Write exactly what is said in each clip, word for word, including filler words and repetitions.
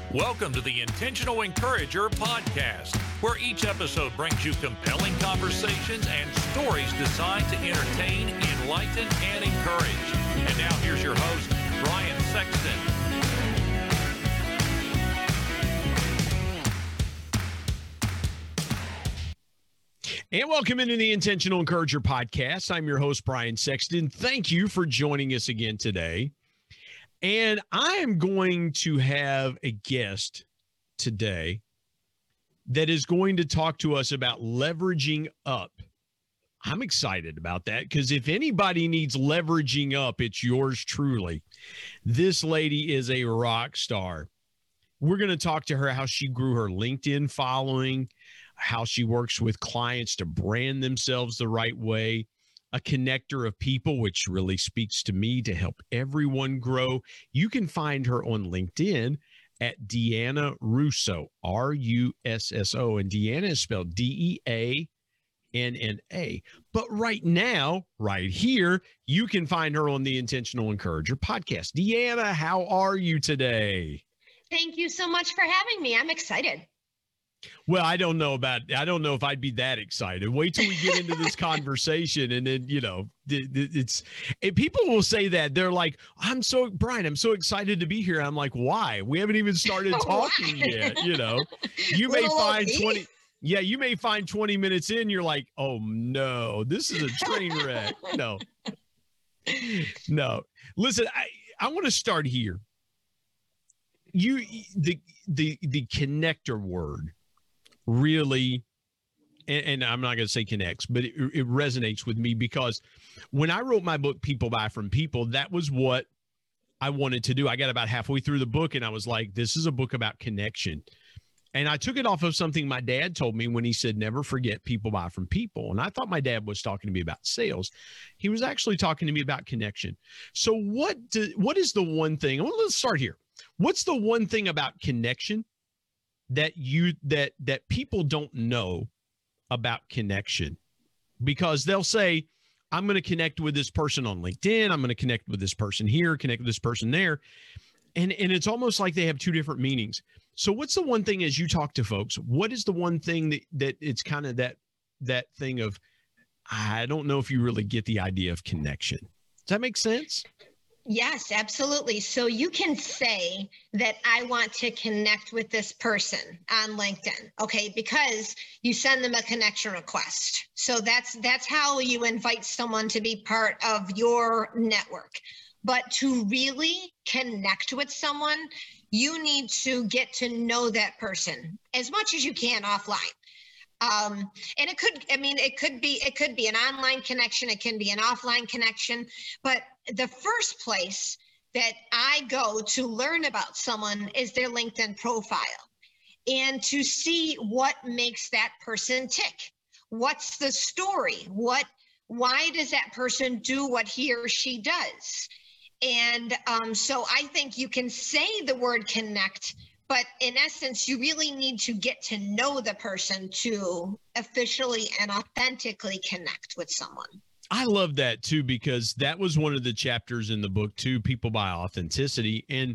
Welcome to the Intentional Encourager podcast, where each episode brings you compelling conversations and stories designed to entertain, enlighten, and encourage. And now here's your host, Brian Sexton. And welcome into the Intentional Encourager podcast. I'm your host, Brian Sexton. Thank you for joining us again today. And I am going to have a guest today that is going to talk to us about leveraging up. I'm excited about that because if anybody needs leveraging up, it's yours truly. This lady is a rock star. We're going to talk to her how she grew her LinkedIn following, how she works with clients to brand themselves the right way, a connector of people, which really speaks to me to help everyone grow. You can find her on LinkedIn at Deanna Russo, R U S S O, and Deanna is spelled D E A N N A. But right now, right here, you can find her on the Intentional Encourager podcast. Deanna, how are you today? Thank you so much for having me. I'm excited. Well, I don't know about, I don't know if I'd be that excited. Wait till we get into this conversation. And then, you know, it, it's, and people will say that they're like, I'm so, Brian, I'm so excited to be here. I'm like, why? We haven't even started talking yet. You know, you may find twenty, yeah, you may find twenty minutes in. You're like, oh no, this is a train wreck. No, no, listen, I, I want to start here. You, the, the, the connector word. Really, and, and I'm not going to say connects, but it, it resonates with me because when I wrote my book, People Buy From People, that was what I wanted to do. I got about halfway through the book and I was like, this is a book about connection. And I took it off of something my dad told me when he said, never forget people buy from people. And I thought my dad was talking to me about sales. He was actually talking to me about connection. So what, do, what is the one thing? Well, let's start here. What's the one thing about connection that you that that people don't know about connection? Because they'll say, I'm going to connect with this person on LinkedIn, I'm going to connect with this person here, connect with this person there, and and it's almost like they have two different meanings. So what's the one thing, as you talk to folks, what is the one thing that that it's kind of that that thing of, I don't know if you really get the idea of connection? Does that make sense? Yes, absolutely. So you can say that I want to connect with this person on LinkedIn, okay, because you send them a connection request. So that's that's how you invite someone to be part of your network. But to really connect with someone, you need to get to know that person as much as you can offline. Um, and it could, I mean, it could be, it could be an online connection. It can be an offline connection, but the first place that I go to learn about someone is their LinkedIn profile and to see what makes that person tick. What's the story? What, why does that person do what he or she does? And, um, so I think you can say the word connect, but in essence, you really need to get to know the person to officially and authentically connect with someone. I love that too, because that was one of the chapters in the book too, People Buy Authenticity. And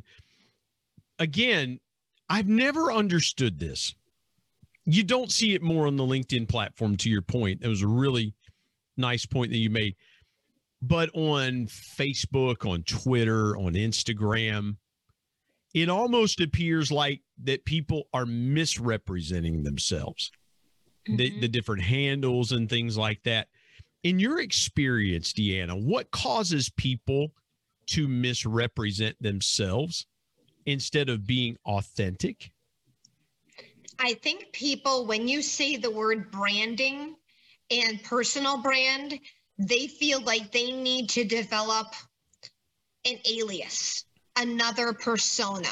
again, I've never understood this. You don't see it more on the LinkedIn platform, to your point. That was a really nice point that you made. But on Facebook, on Twitter, on Instagram, it almost appears like that people are misrepresenting themselves, mm-hmm. the, the different handles and things like that. In your experience, Deanna, what causes people to misrepresent themselves instead of being authentic? I think people, when you say the word branding and personal brand, they feel like they need to develop an alias, another persona,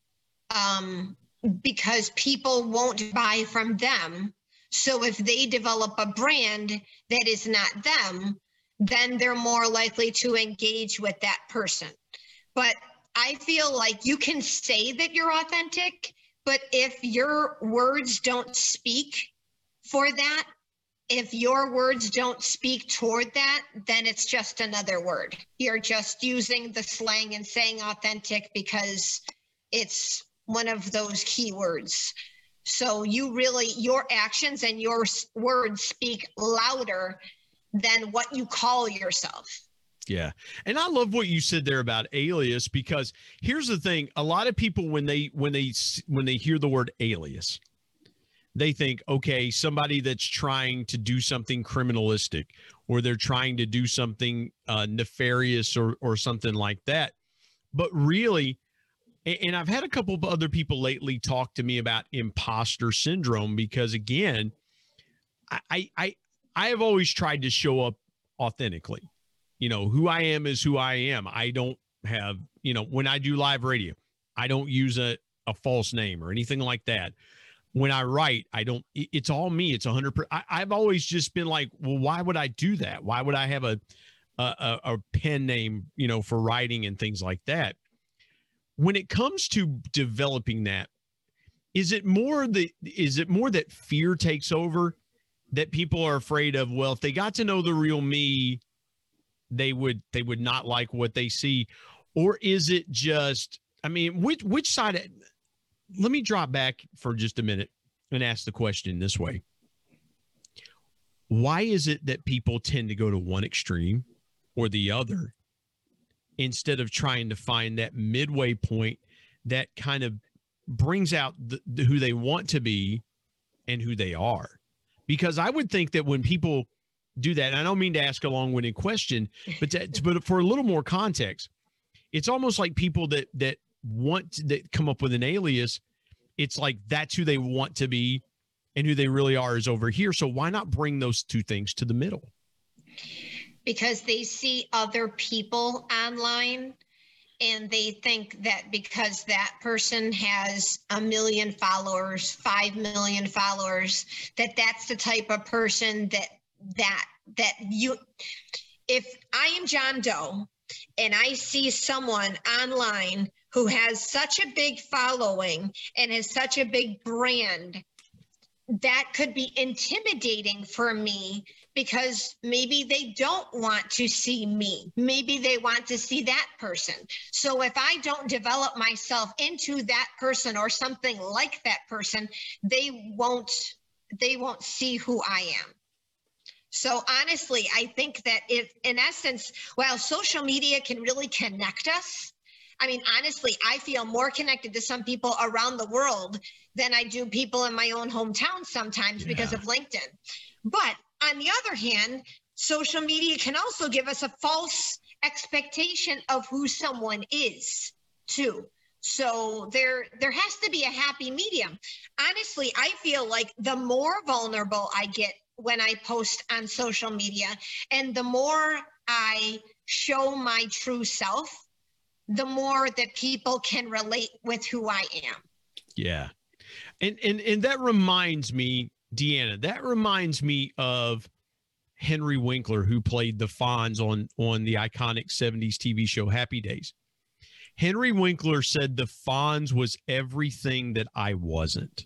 um, because people won't buy from them. So if they develop a brand that is not them, then they're more likely to engage with that person. But I feel like you can say that you're authentic, but if your words don't speak for that, if your words don't speak toward that, then it's just another word. You're just using the slang and saying authentic because it's one of those keywords. So you really, your actions and your words speak louder than what you call yourself. Yeah. And I love what you said there about alias, because here's the thing. A lot of people, when they, when they, when they hear the word alias, they think, okay, somebody that's trying to do something criminalistic, or they're trying to do something uh, nefarious or, or something like that. But really, and I've had a couple of other people lately talk to me about imposter syndrome, because again, I, I, I have always tried to show up authentically. You know, who I am is who I am. I don't have, you know, when I do live radio, I don't use a, a false name or anything like that. When I write, I don't, it's all me. It's a hundred percent. I've always just been like, well, why would I do that? Why would I have a, a, a pen name, you know, for writing and things like that? When it comes to developing that, is it more the, is it more that fear takes over, that people are afraid of, well, if they got to know the real me, they would, they would not like what they see? Or is it just, I mean, which, which side of, let me drop back for just a minute and ask the question this way. Why is it that people tend to go to one extreme or the other, instead of trying to find that midway point that kind of brings out the, the, who they want to be and who they are? Because I would think that when people do that, and I don't mean to ask a long-winded question, but to, but for a little more context, it's almost like people that that want to, that come up with an alias, it's like that's who they want to be, and who they really are is over here. So why not bring those two things to the middle? Because they see other people online, and they think that because that person has a million followers, five million followers, that that's the type of person that that that you, if I am John Doe and I see someone online who has such a big following and has such a big brand, that could be intimidating for me, because maybe they don't want to see me. Maybe they want to see that person. So if I don't develop myself into that person or something like that person, they won't, they won't see who I am. So honestly, I think that if, in essence, while social media can really connect us, I mean, honestly, I feel more connected to some people around the world than I do people in my own hometown sometimes, yeah, because of LinkedIn. But on the other hand, social media can also give us a false expectation of who someone is too. So there, there has to be a happy medium. Honestly, I feel like the more vulnerable I get when I post on social media, and the more I show my true self, the more that people can relate with who I am. Yeah. And, and, and that reminds me, Deanna, that reminds me of Henry Winkler, who played the Fonz on, on the iconic seventies T V show Happy Days. Henry Winkler said the Fonz was everything that I wasn't.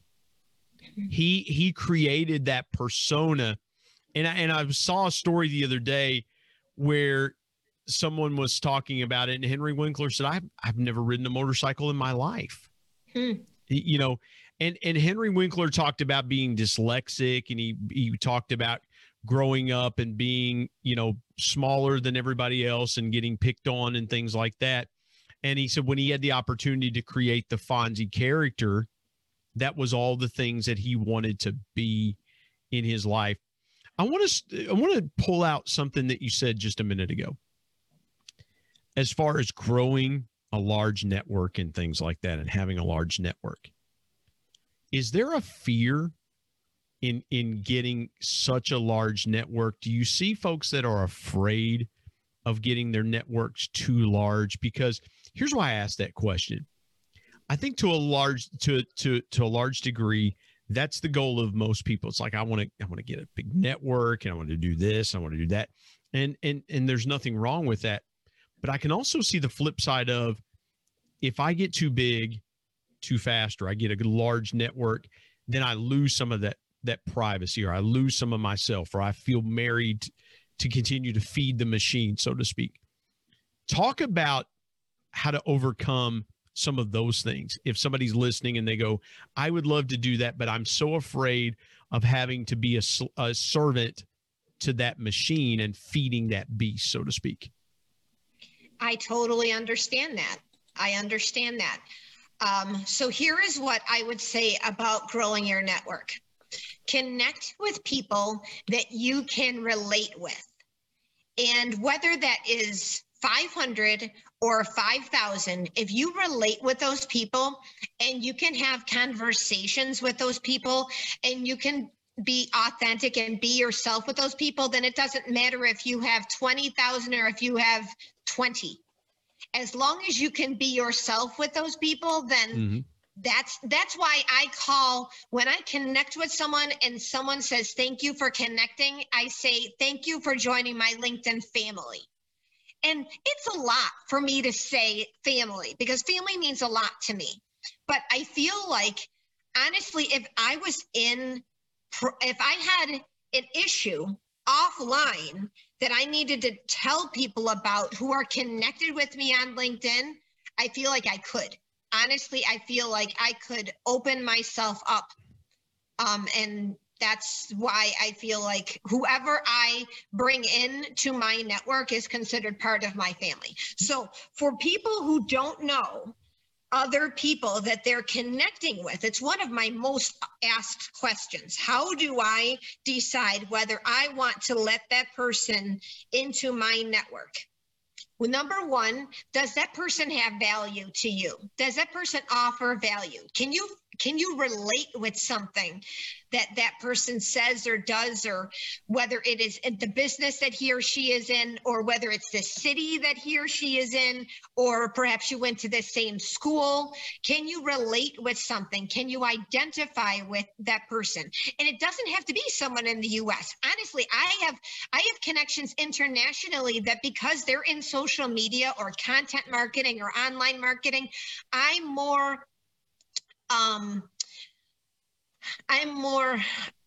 He, he created that persona. And I, and I saw a story the other day where someone was talking about it, and Henry Winkler said, I've, I've never ridden a motorcycle in my life. Hmm. You know, and, and Henry Winkler talked about being dyslexic, and he, he talked about growing up and being, you know, smaller than everybody else and getting picked on and things like that. And he said when he had the opportunity to create the Fonzie character, that was all the things that he wanted to be in his life. I want to, I want to pull out something that you said just a minute ago, as far as growing a large network and things like that, and having a large network. Is there a fear in, in getting such a large network? Do you see folks that are afraid of getting their networks too large? Because here's why I asked that question. I think to a large, to, to, to a large degree, that's the goal of most people. It's like, I want to, I want to get a big network, and I want to do this, I want to do that. And, and, and there's nothing wrong with that. But I can also see the flip side of, if I get too big, too fast, or I get a large network, then I lose some of that, that privacy, or I lose some of myself, or I feel married to continue to feed the machine, so to speak. Talk about how to overcome some of those things. If somebody's listening and they go, I would love to do that, but I'm so afraid of having to be a, a servant to that machine and feeding that beast, so to speak. I totally understand that. I understand that. Um, so here is what I would say about growing your network. Connect with people that you can relate with. And whether that is five hundred or five thousand, if you relate with those people and you can have conversations with those people and you can be authentic and be yourself with those people, then it doesn't matter if you have twenty thousand or if you have twenty. As long as you can be yourself with those people, then mm-hmm. that's that's why I call, when I connect with someone and someone says, thank you for connecting, I say, thank you for joining my LinkedIn family. And it's a lot for me to say family, because family means a lot to me. But I feel like, honestly, if I was in, if I had an issue offline that I needed to tell people about who are connected with me on LinkedIn, I feel like I could. Honestly, I feel like I could open myself up. Um, and that's why I feel like whoever I bring in to my network is considered part of my family. So for people who don't know other people that they're connecting with, it's one of my most asked questions. How do I decide whether I want to let that person into my network? Well, number one, does that person have value to you? Does that person offer value? Can you can you relate with something that that person says or does, or whether it is in the business that he or she is in, or whether it's the city that he or she is in, or perhaps you went to the same school? Can you relate with something? Can you identify with that person? And it doesn't have to be someone in the U S. Honestly, I have I have connections internationally that, because they're in social media or content marketing or online marketing, I'm more um I'm more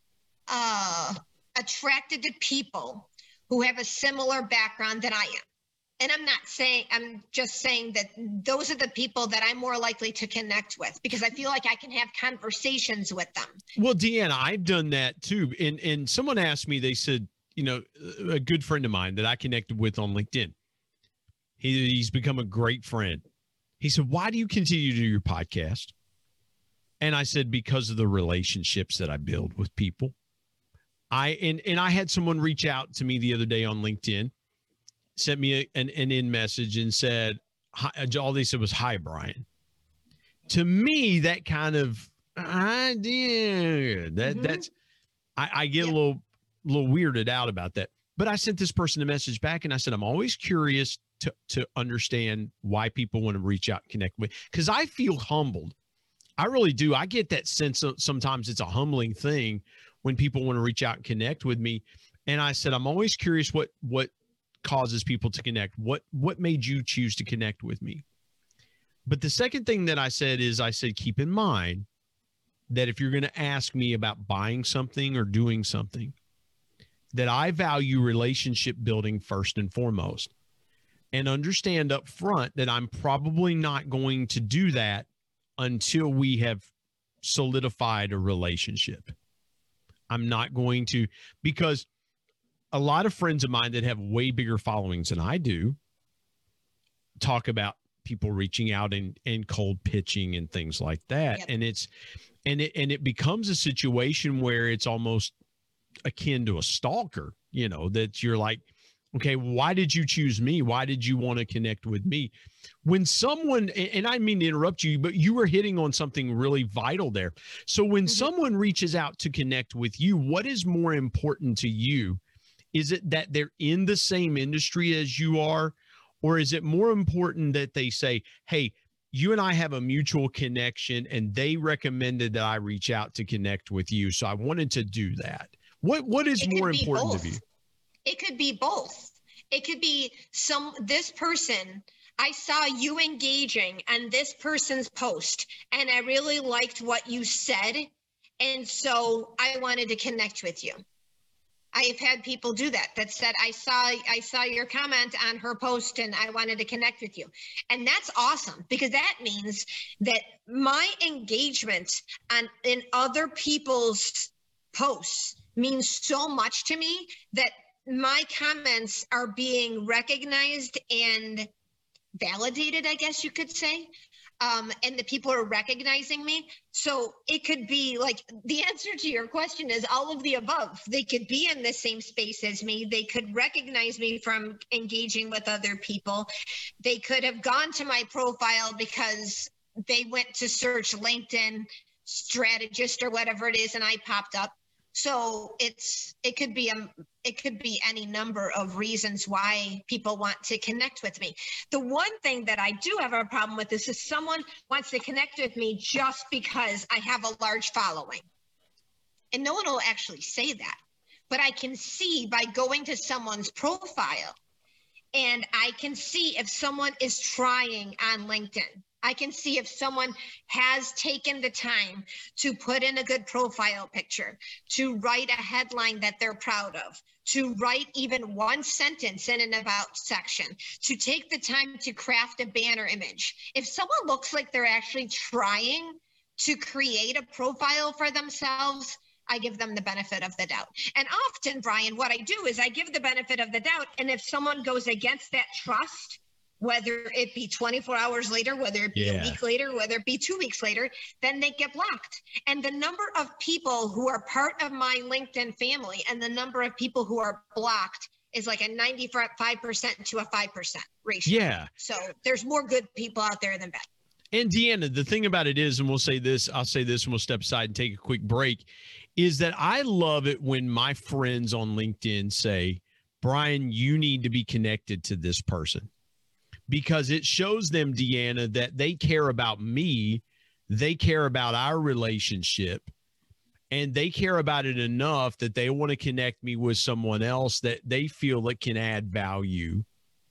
uh attracted to people who have a similar background than I am. And I'm not saying, I'm just saying that those are the people that I'm more likely to connect with, because I feel like I can have conversations with them. Well, Deanna, I've done that too. And and someone asked me, they said, you know, a good friend of mine that I connected with on LinkedIn, he, he's become a great friend. He said, why do you continue to do your podcast? And I said, because of the relationships that I build with people. I and and I had someone reach out to me the other day on LinkedIn, sent me a, an, an in message and said, hi, all they said was, hi, Brian. To me, that kind of idea, that mm-hmm. that's, I, I get yeah. a little, little weirded out about that. But I sent this person a message back and I said, I'm always curious to, to understand why people want to reach out and connect with, because I feel humbled. I really do. I get that sense of sometimes it's a humbling thing when people want to reach out and connect with me. And I said, I'm always curious what, what causes people to connect. What, what made you choose to connect with me? But the second thing that I said is I said, keep in mind that if you're going to ask me about buying something or doing something, that I value relationship building first and foremost, and understand up front that I'm probably not going to do that until we have solidified a relationship. I'm not going to, because a lot of friends of mine that have way bigger followings than I do talk about people reaching out and, and cold pitching and things like that. Yep. And it's, and it, and it becomes a situation where it's almost akin to a stalker, you know, that you're like, okay, why did you choose me? Why did you want to connect with me? When someone, and I mean to interrupt you, but you were hitting on something really vital there. So when mm-hmm. someone reaches out to connect with you, what is more important to you? Is it that they're in the same industry as you are? Or is it more important that they say, hey, you and I have a mutual connection and they recommended that I reach out to connect with you, so I wanted to do that? What What is more important both. to you? It could be both. It could be some, this person, I saw you engaging on this person's post and I really liked what you said. And so I wanted to connect with you. I've had people do that, that said, I saw, I saw your comment on her post and I wanted to connect with you. And that's awesome, because that means that my engagement on in other people's posts means so much to me that my comments are being recognized and validated, I guess you could say. Um, and the people are recognizing me. So it could be like, the answer to your question is all of the above. They could be in the same space as me. They could recognize me from engaging with other people. They could have gone to my profile because they went to search LinkedIn strategist or whatever it is, and I popped up. So it's it could be a it could be any number of reasons why people want to connect with me. The one thing that I do have a problem with is if someone wants to connect with me just because I have a large following. And no one will actually say that. But I can see by going to someone's profile, and I can see if someone is trying on LinkedIn. I can see if someone has taken the time to put in a good profile picture, to write a headline that they're proud of, to write even one sentence in an about section, to take the time to craft a banner image. If someone looks like they're actually trying to create a profile for themselves, I give them the benefit of the doubt. And often, Brian, what I do is I give the benefit of the doubt. And if someone goes against that trust, whether it be twenty-four hours later, whether it be yeah. a week later, whether it be two weeks later, then they get blocked. And the number of people who are part of my LinkedIn family and the number of people who are blocked is like a ninety-five percent to a five percent ratio. Yeah. So there's more good people out there than bad. And Deanna, the thing about it is, and we'll say this, I'll say this and we'll step aside and take a quick break, is that I love it when my friends on LinkedIn say, Brian, you need to be connected to this person. Because it shows them, Deanna, that they care about me, they care about our relationship, and they care about it enough that they want to connect me with someone else that they feel that can add value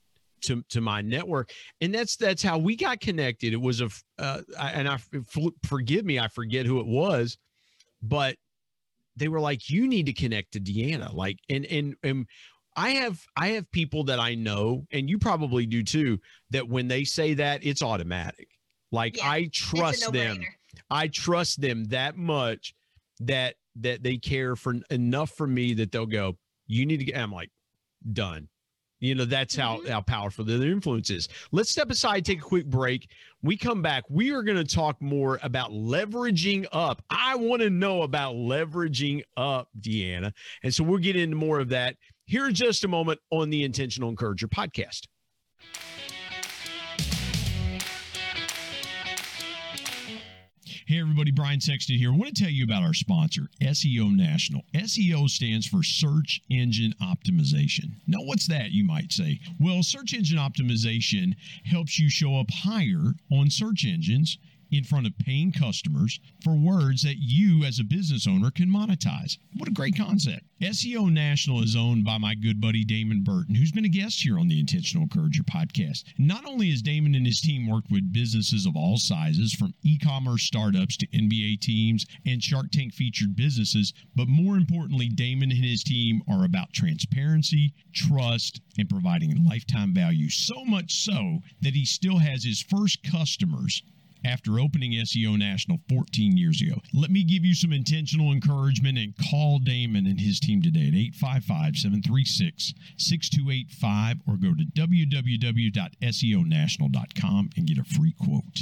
to, to my network. And that's that's how we got connected. It was a, uh, and I forgive me, I forget who it was, but they were like, you need to connect to Deanna. Like, and and and. I have I have people that I know, and you probably do too, that when they say that, it's automatic. Like yeah, I trust them. I trust them that much that that they care for enough for me that they'll go, you need to get, I'm like, done. You know, that's how, mm-hmm. how powerful their influence is. Let's step aside, take a quick break. We come back. We are going to talk more about leveraging up. I want to know about leveraging up, Deanna. And so we'll get into more of that here in just a moment on the Intentional Encourager podcast. Hey everybody, Brian Sexton here. I want to tell you about our sponsor, S E O National. S E O stands for Search Engine Optimization. Now, what's that, you might say? Well, search engine optimization helps you show up higher on search engines in front of paying customers for words that you as a business owner can monetize. What a great concept. S E O National is owned by my good buddy Damon Burton, who's been a guest here on the Intentional Encourager podcast. Not only has Damon and his team worked with businesses of all sizes, from e-commerce startups to N B A teams and Shark Tank featured businesses, but more importantly, Damon and his team are about transparency, trust, and providing lifetime value. So much so that he still has his first customers after opening S E O National fourteen years ago. Let me give you some intentional encouragement and call Damon and his team today at eight five five, seven three six, six two eight five or go to w w w dot s e o national dot com and get a free quote.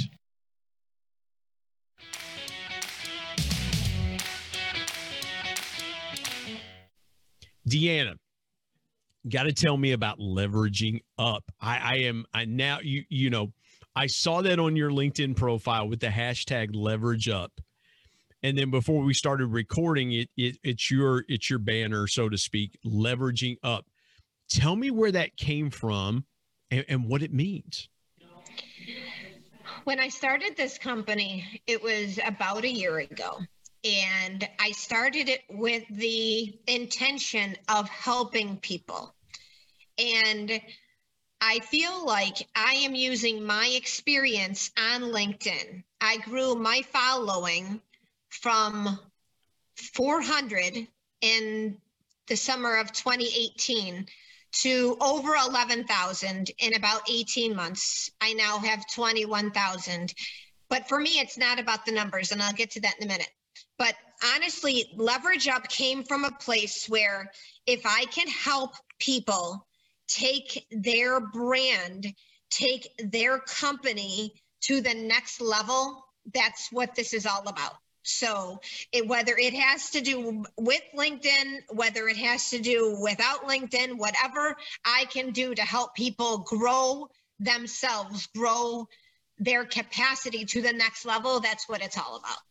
Deanna, got to tell me about leveraging up. I, I am I now you you know I saw that on your LinkedIn profile with the hashtag leverage up. And then before we started recording it, it it's your it's your banner, so to speak, leveraging up. Tell me where that came from and, and what it means. When I started this company, it was about a year ago. And I started it with the intention of helping people. And I feel like I am using my experience on LinkedIn. I grew my following from four hundred in the summer of twenty eighteen to over eleven thousand in about eighteen months. I now have twenty-one thousand. But for me, it's not about the numbers, and I'll get to that in a minute. But honestly, Leverage Up came from a place where if I can help people take their brand, take their company to the next level, that's what this is all about. So it, whether it has to do with LinkedIn, whether it has to do without LinkedIn, whatever I can do to help people grow themselves, grow their capacity to the next level, that's what it's all about.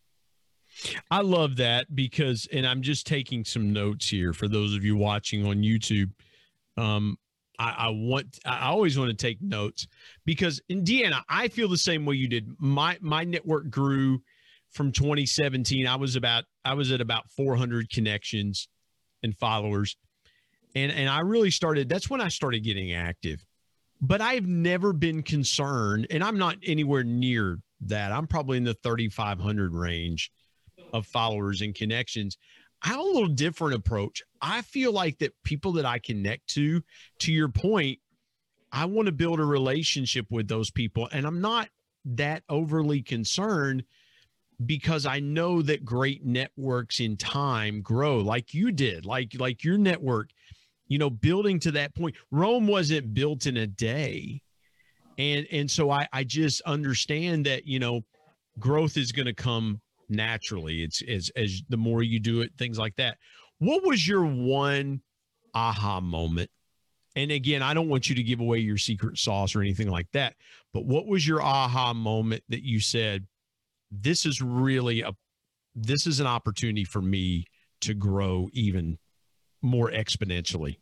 I love that because, and I'm just taking some notes here for those of you watching on YouTube. Um, I, I want, I always want to take notes because in Deanna, I feel the same way you did. My, my network grew from twenty seventeen. I was about, I was at about four hundred connections and followers. And, and I really started, that's when I started getting active, but I've never been concerned, and I'm not anywhere near that. I'm probably in the thirty-five hundred range of followers and connections. I have a little different approach. I feel like that people that I connect to, to your point, I want to build a relationship with those people. And I'm not that overly concerned because I know that great networks in time grow like you did, like, like your network, you know, building to that point. Rome wasn't built in a day. And, and so I, I just understand that, you know, growth is going to come naturally. It's as, as the more you do it, things like that. What was your one aha moment? And again, I don't want you to give away your secret sauce or anything like that, but what was your aha moment that you said, this is really a, this is an opportunity for me to grow even more exponentially?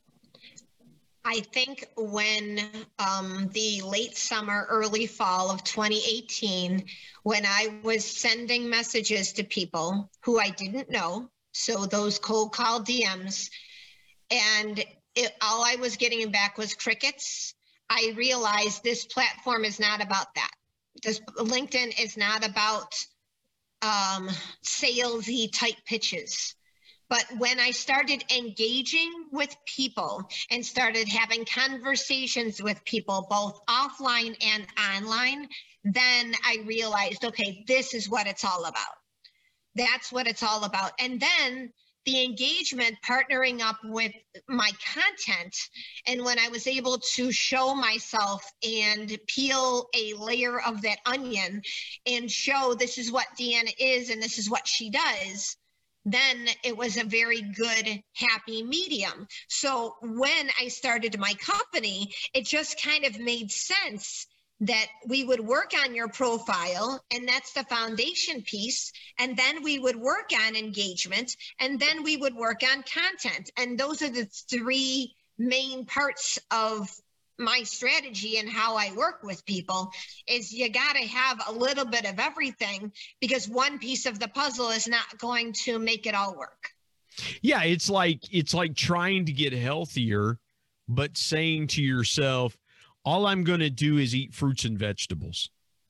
I think when um, the late summer, early fall of twenty eighteen, when I was sending messages to people who I didn't know, so those cold call D Ms, and it, all I was getting back was crickets, I realized this platform is not about that. This LinkedIn is not about um, salesy type pitches. But when I started engaging with people and started having conversations with people, both offline and online, then I realized, okay, this is what it's all about. That's what it's all about. And then the engagement, partnering up with my content. And when I was able to show myself and peel a layer of that onion and show this is what Deanna is and this is what she does, then it was a very good, happy medium. So when I started my company, it just kind of made sense that we would work on your profile, and that's the foundation piece. And then we would work on engagement, and then we would work on content. And those are the three main parts of my strategy and how I work with people. Is you got to have a little bit of everything, because one piece of the puzzle is not going to make it all work. Yeah, it's like it's like trying to get healthier, but saying to yourself, all I'm going to do is eat fruits and vegetables.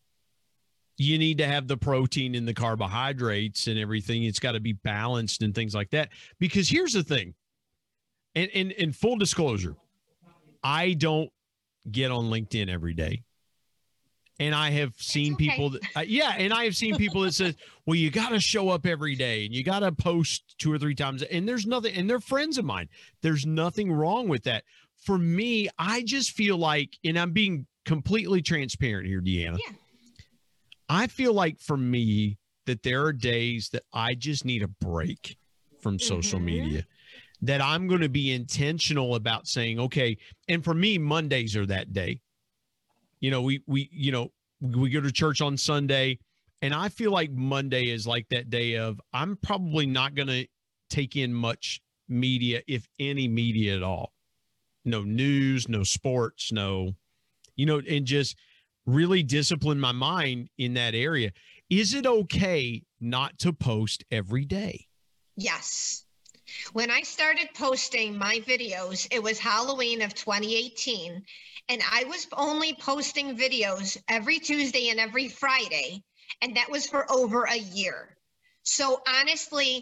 You need to have the protein and the carbohydrates and everything. It's got to be balanced and things like that. Because here's the thing, and in in full disclosure, I don't get on LinkedIn every day. And I have seen okay. people that, uh, yeah. And I have seen people that says, well, you got to show up every day and you got to post two or three times. And there's nothing, and they're friends of mine. There's nothing wrong with that. For me, I just feel like, and I'm being completely transparent here, Deanna. Yeah. I feel like for me that there are days that I just need a break from social Mm-hmm. media. That I'm going to be intentional about saying, okay, and for me, Mondays are that day. You know, we, we, you know, we go to church on Sunday, and I feel like Monday is like that day of, I'm probably not going to take in much media, if any media at all. No news, no sports, no, you know, and just really discipline my mind in that area. Is it okay not to post every day? Yes. When I started posting my videos, it was Halloween of twenty eighteen, and I was only posting videos every Tuesday and every Friday, and that was for over a year. So honestly,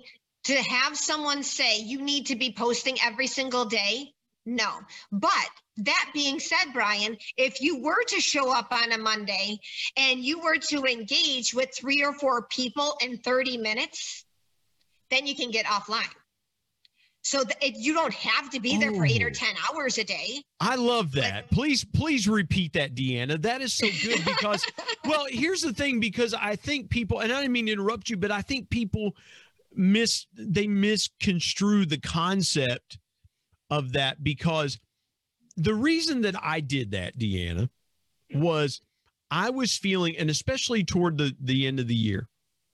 To have someone say you need to be posting every single day, no. But that being said, Brian, if you were to show up on a Monday and you were to engage with three or four people in thirty minutes, then you can get offline. So that it, you don't have to be there oh. for eight or ten hours a day. I love that. But, please, please repeat that, Deanna. That is so good because, well, here's the thing, because I think people, and I didn't mean to interrupt you, but I think people miss, they misconstrue the concept of that, because the reason that I did that, Deanna, was I was feeling, and especially toward the, the end of the year,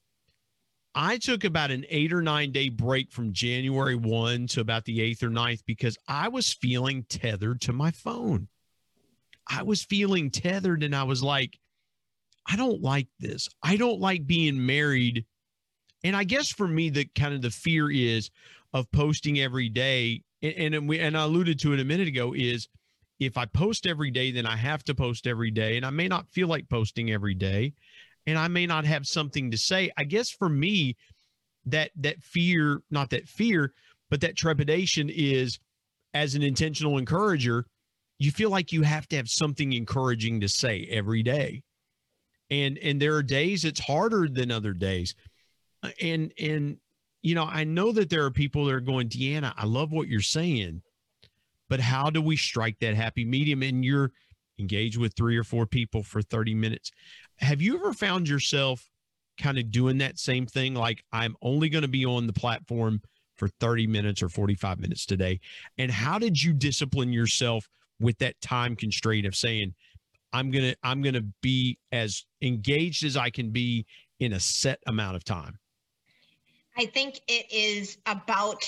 I took about an eight or nine day break from January first to about the eighth or ninth because I was feeling tethered to my phone. I was feeling tethered and I was like, I don't like this. I don't like being married. And I guess for me, the kind of the fear is of posting every day. And, and we, and I alluded to it a minute ago, is if I post every day, then I have to post every day. And I may not feel like posting every day. And I may not have something to say. I guess for me, that that fear, not that fear, but that trepidation is, as an intentional encourager, you feel like you have to have something encouraging to say every day. And and there are days it's harder than other days. And, and you know, I know that there are people that are going, Deanna, I love what you're saying, but how do we strike that happy medium? And you're engaged with three or four people for thirty minutes. Have you ever found yourself kind of doing that same thing? Like, I'm only going to be on the platform for thirty minutes or forty-five minutes today. And how did you discipline yourself with that time constraint of saying, I'm going to, I'm going to be as engaged as I can be in a set amount of time? I think it is about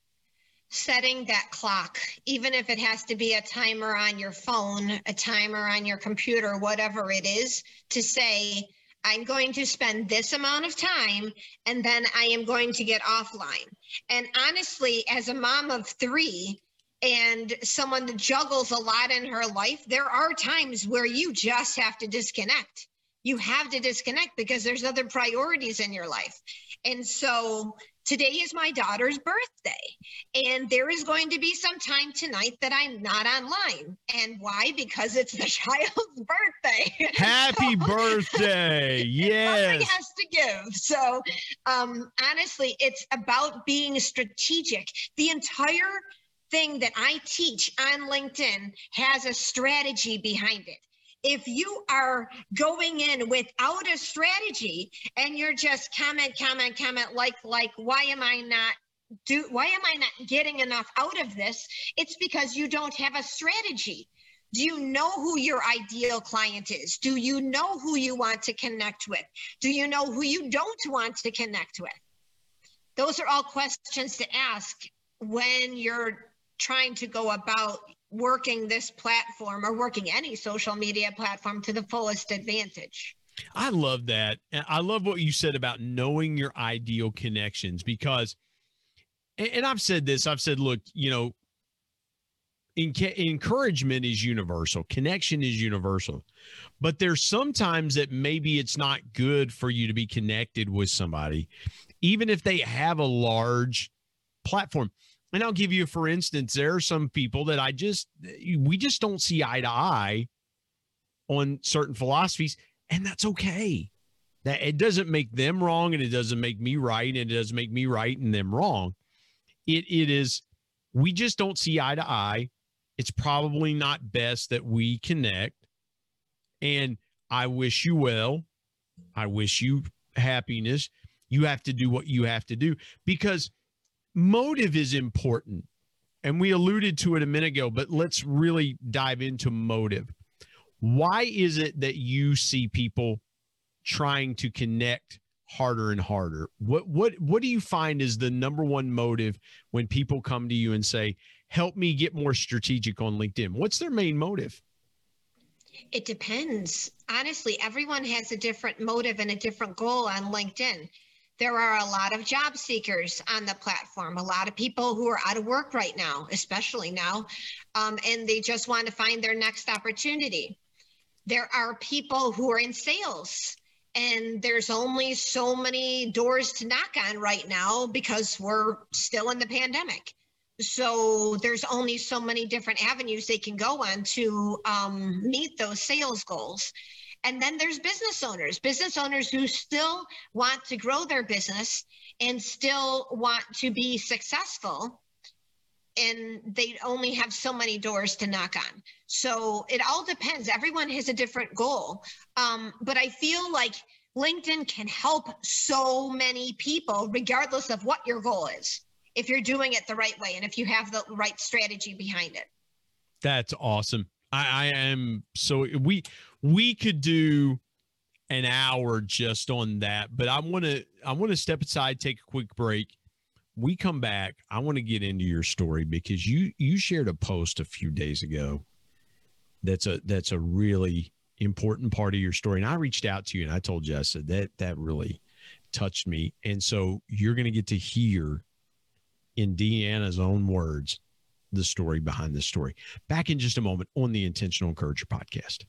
setting that clock, even if it has to be a timer on your phone, a timer on your computer, whatever it is, to say, I'm going to spend this amount of time and then I am going to get offline. And honestly, as a mom of three and someone that juggles a lot in her life, there are times where you just have to disconnect. You have to disconnect because there's other priorities in your life. And so today is my daughter's birthday, and there is going to be some time tonight that I'm not online. And why? Because it's the child's birthday. Happy so, birthday. Yes. Something has to give. So um, honestly, it's about being strategic. The entire thing that I teach on LinkedIn has a strategy behind it. If you are going in without a strategy and you're just comment, comment, comment, like, like, why am I not do, why am I not getting enough out of this? It's because you don't have a strategy. Do you know who your ideal client is? Do you know who you want to connect with? Do you know who you don't want to connect with? Those are all questions to ask when you're trying to go about working this platform or working any social media platform to the fullest advantage. I love that. And I love what you said about knowing your ideal connections, because, and I've said this, I've said, look, you know, encouragement is universal. Connection is universal. But there's sometimes that maybe it's not good for you to be connected with somebody, even if they have a large platform. And I'll give you, for instance, there are some people that I just, we just don't see eye to eye on certain philosophies, and that's okay. That it doesn't make them wrong, and it doesn't make me right, and it doesn't make me right and them wrong. It it is, we just don't see eye to eye. It's probably not best that we connect. And I wish you well. I wish you happiness. You have to do what you have to do, because motive is important. And we alluded to it a minute ago, but let's really dive into motive. Why is it that you see people trying to connect harder and harder? What, what, what do you find is the number one motive when people come to you and say, help me get more strategic on LinkedIn? What's their main motive? It depends. Honestly, everyone has a different motive and a different goal on LinkedIn. There are a lot of job seekers on the platform, a lot of people who are out of work right now, especially now, um, and they just want to find their next opportunity. There are people who are in sales And there's only so many doors to knock on right now because we're still in the pandemic. So there's only so many different avenues they can go on to um, meet those sales goals. And then there's business owners, business owners who still want to grow their business and still want to be successful. And they only have so many doors to knock on. So it all depends. Everyone has a different goal. Um, but I feel like LinkedIn can help so many people, regardless of what your goal is, if you're doing it the right way and if you have the right strategy behind it. That's awesome. I, I am so we we could do an hour just on that, but I want to I want to step aside, take a quick break. We come back. I want to get into your story because you you shared a post a few days ago. That's a that's a really important part of your story. And I reached out to you and I told you, I said that that really touched me. And so you're going to get to hear in Deanna's own words the story behind this story. Back in just a moment on the Intentional Encourager podcast.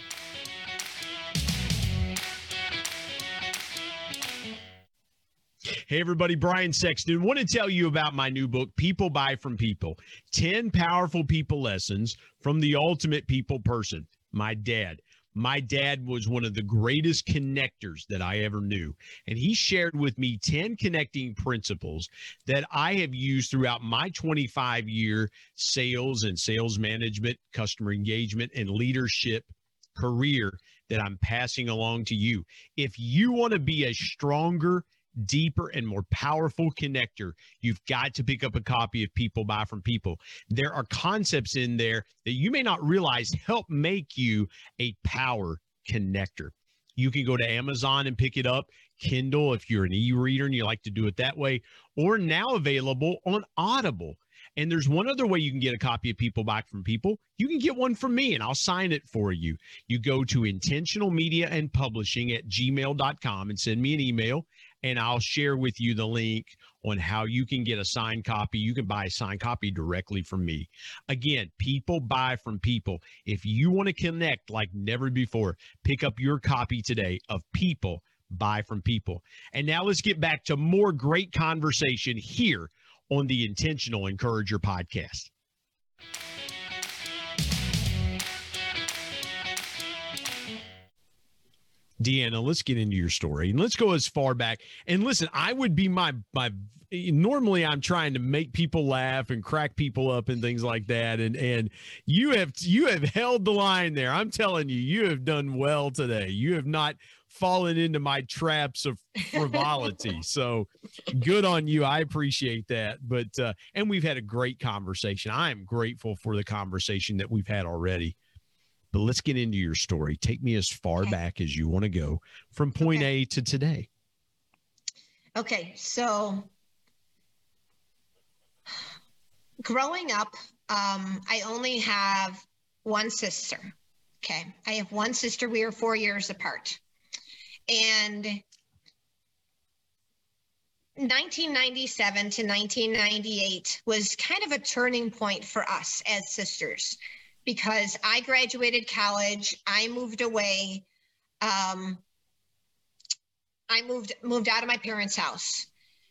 Hey, everybody, Brian Sexton. Want to tell you about my new book, People Buy From People, ten Powerful People Lessons from the Ultimate People Person, my dad. My dad was one of the greatest connectors that I ever knew, and he shared with me ten connecting principles that I have used throughout my twenty-five year sales and sales management, customer engagement, and leadership career that I'm passing along to you. If you want to be a stronger, deeper, and more powerful connector, you've got to pick up a copy of People Buy From People. There are concepts in there that you may not realize help make you a power connector. You can go to Amazon and pick it up, Kindle if you're an e-reader and you like to do it that way, or now available on Audible. And there's one other way you can get a copy of People Buy From People. You can get one from me and I'll sign it for you. You go to intentional media and publishing at gmail dot com and send me an email, and I'll share with you the link on how you can get a signed copy. You can buy a signed copy directly from me. Again, People Buy From People. If you want to connect like never before, pick up your copy today of People Buy From People. And now let's get back to more great conversation here on the Intentional Encourager podcast. Deanna, let's get into your story and let's go as far back. And listen, I would be my, my, normally I'm trying to make people laugh and crack people up and things like that. And, and you have, you have held the line there. I'm telling you, you have done well today. You have not fallen into my traps of frivolity. So good on you. I appreciate that. But, uh, and we've had a great conversation. I am grateful for the conversation that we've had already. But let's get into your story. Take me as far okay. back as you want to go from point okay. A to today. Okay. So growing up, um, I only have one sister. Okay. I have one sister. We are four years apart. And nineteen ninety-seven to nineteen ninety-eight was kind of a turning point for us as sisters, because I graduated college, I moved away, um, I moved moved out of my parents' house.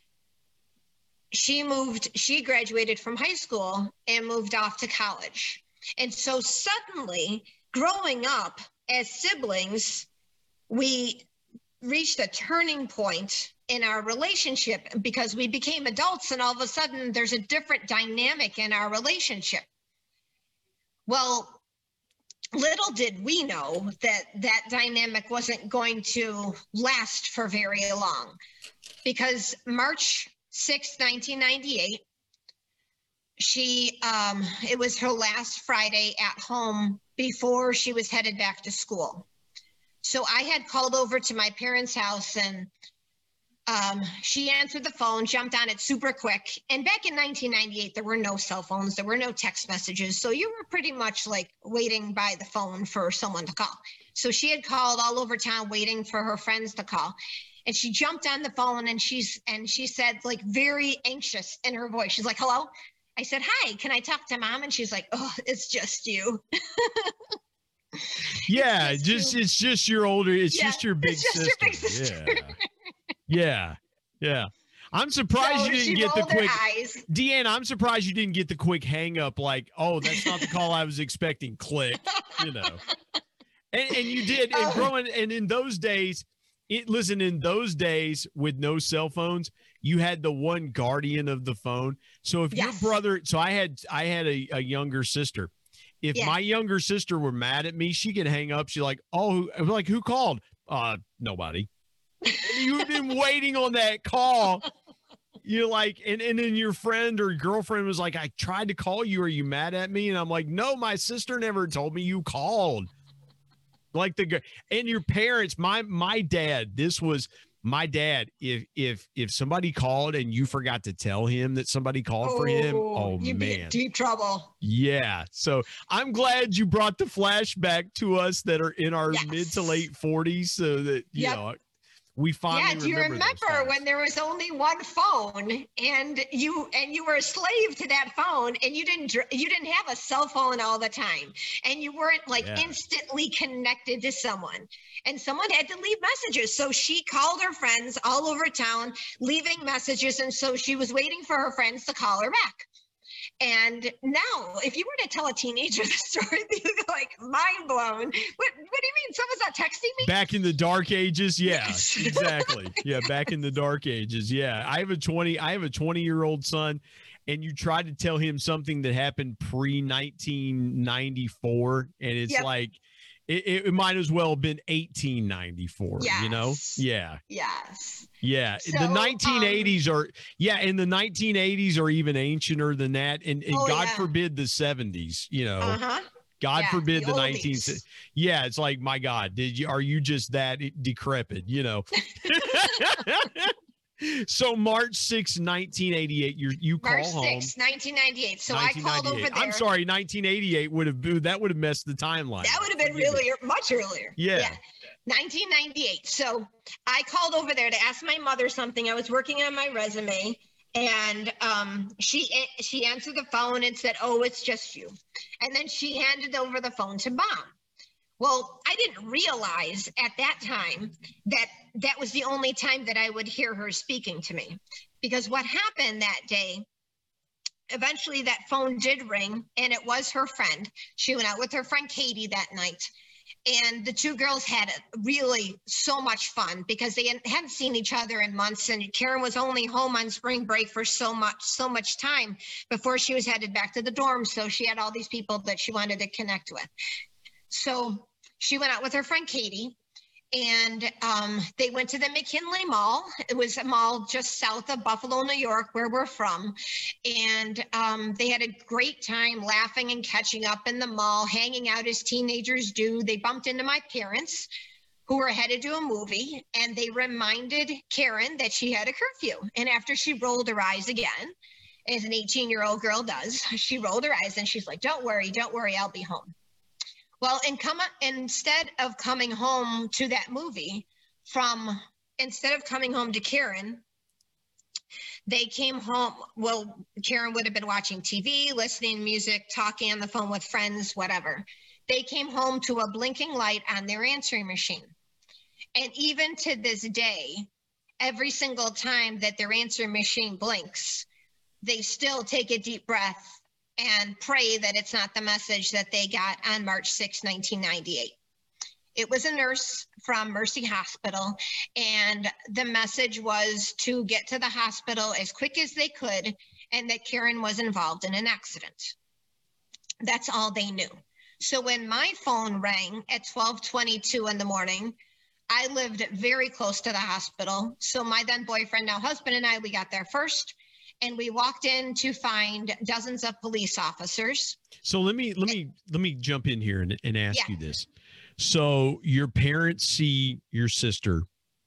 She moved, she graduated from high school and moved off to college. And so suddenly, growing up as siblings, we reached a turning point in our relationship because we became adults, and all of a sudden there's a different dynamic in our relationship. Well, little did we know that that dynamic wasn't going to last for very long, because March sixth, nineteen ninety-eight, she, um, it was her last Friday at home before she was headed back to school. So I had called over to my parents' house, and um, she answered the phone, jumped on it super quick. And back in nineteen ninety-eight, there were no cell phones. There were no text messages. So you were pretty much like waiting by the phone for someone to call. So she had called all over town waiting for her friends to call. And she jumped on the phone, and she's and she said, like, very anxious in her voice. She's like, hello? I said, hi, can I talk to mom? And she's like, oh, it's just you. Yeah, it's just you. it's just your older. It's Yeah, just your big it's just sister. your big sister. Yeah, yeah, yeah. I'm surprised So you didn't she get the rolled her quick. eyes. Deanna, I'm surprised you didn't get the quick hang up. Like, oh, that's not the call I was expecting. Click, you know. And, and you did, and Oh. growing, and in those days, it listen, in those days with no cell phones, you had the one guardian of the phone. So if Yes. your brother, so I had, I had a, a younger sister. If Yeah. my younger sister were mad at me, she could hang up. She's like, oh, who, I was like, who called? Uh, nobody. And you've been waiting on that call. You're like, and, and then your friend or girlfriend was like, I tried to call you. Are you mad at me? And I'm like, no, my sister never told me you called. Like the g- and your parents, my my dad, this was my dad. If if if somebody called and you forgot to tell him that somebody called for him, oh you'd be in man. deep trouble. Yeah. So I'm glad you brought the flashback to us that are in our Yes. mid to late forties so that you Yep. know we finally Yeah, do you remember, those remember when times. there was only one phone and you and you were a slave to that phone and you didn't dr- you didn't have a cell phone all the time and you weren't like Yeah. instantly connected to someone and someone had to leave messages, so she called her friends all over town leaving messages, and so she was waiting for her friends to call her back. And now, if you were to tell a teenager the story, they'd be like mind blown. What, what do you mean? Someone's not texting me? Back in the dark ages, yeah, Yes. exactly. Yeah, back in the dark ages, yeah. I have a twenty, I have a twenty-year-old son, and you try to tell him something that happened pre nineteen ninety-four, and it's Yep. like it, it might as well have been eighteen ninety-four. You know? Yes. Yeah, Yes. yeah. So, the nineteen eighties are, yeah, and the nineteen eighties are even ancienter than that, and, and Oh, God yeah. forbid the seventies. You know. Uh-huh. God Yeah, forbid the the nineteen. oldies. Yeah, it's like, my God, did you are you just that decrepit? You know. So March sixth, nineteen eighty-eight, you you call March home. sixth, nineteen ninety-eight. So I called over there. I'm sorry, nineteen eighty-eight would have that would have messed the timeline. That would have been Forgive me. really much earlier. Yeah. nineteen ninety-eight. So I called over there to ask my mother something. I was working on my resume, and um, she she answered the phone and said, "Oh, it's just you." And then she handed over the phone to Mom. Well, I didn't realize at that time that that was the only time that I would hear her speaking to me, because what happened that day, eventually that phone did ring, and it was her friend. She went out with her friend Katie that night, and the two girls had really so much fun because they hadn't- hadn't seen each other in months, and Karen was only home on spring break for so much so much time before she was headed back to the dorm. So she had all these people that she wanted to connect with. So she went out with her friend Katie, and um, they went to the McKinley Mall. It was a mall just south of Buffalo, New York, where we're from. And um, they had a great time laughing and catching up in the mall, hanging out as teenagers do. They bumped into my parents, who were headed to a movie, and they reminded Karen that she had a curfew. And after she rolled her eyes again, as an eighteen-year-old girl does, she rolled her eyes and she's like, "Don't worry, don't worry, I'll be home." Well, and come instead of coming home to that movie from, instead of coming home to Karen, they came home. Well, Karen would have been watching T V, listening to music, talking on the phone with friends, whatever. They came home to a blinking light on their answering machine. And even to this day, every single time that their answering machine blinks, they still take a deep breath and pray that it's not the message that they got on March sixth, nineteen ninety-eight. It was a nurse from Mercy Hospital, and the message was to get to the hospital as quick as they could, and that Karen was involved in an accident. That's all they knew. So when my phone rang at twelve twenty-two in the morning, I lived very close to the hospital. So my then boyfriend, now husband, and I, we got there first. And we walked in to find dozens of police officers. So let me let me let me jump in here and, and ask Yeah. you this. So your parents see your sister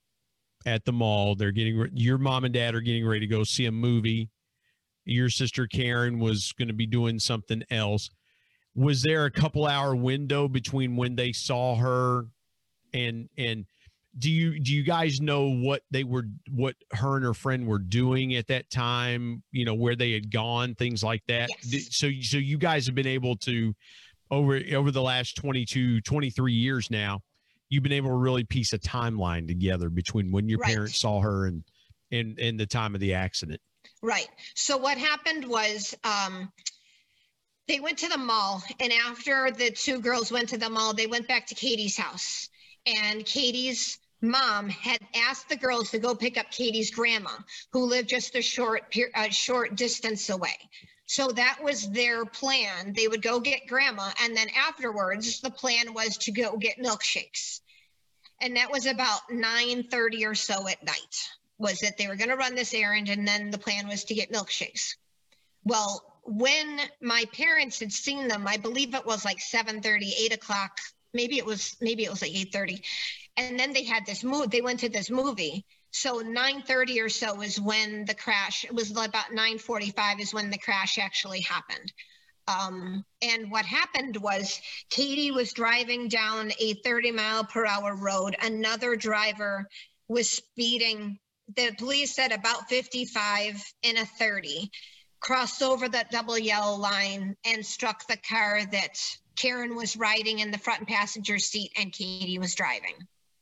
at the mall. They're getting re- your mom and dad are getting ready to go see a movie. Your sister Karen was going to be doing something else. Was there a couple hour window between when they saw her and and do you do you guys know what they were what her and her friend were doing at that time, you know, where they had gone, things like that? Yes. Did- so so you guys have been able to over over the last twenty-two, twenty-three years now, you've been able to really piece a timeline together between when your Right. parents saw her and and and the time of the accident. Right. So what happened was um, they went to the mall, and after the two girls went to the mall, they went back to Katie's house, and Katie's mom had asked the girls to go pick up Katie's grandma, who lived just a short per- a short distance away. So that was their plan. They would go get grandma, and then afterwards, the plan was to go get milkshakes. And that was about nine thirty or so at night, was that they were going to run this errand, and then the plan was to get milkshakes. Well, when my parents had seen them, I believe it was like seven thirty, eight o'clock. Maybe it was, maybe it was like eight thirty. And then they had this move, they went to this movie. So nine thirty or so is when the crash, it was about nine forty-five is when the crash actually happened. Um, and what happened was Katie was driving down a thirty mile per hour road. Another driver was speeding. The police said about fifty-five in a thirty, crossed over that double yellow line and struck the car that Karen was riding in the front passenger seat and Katie was driving.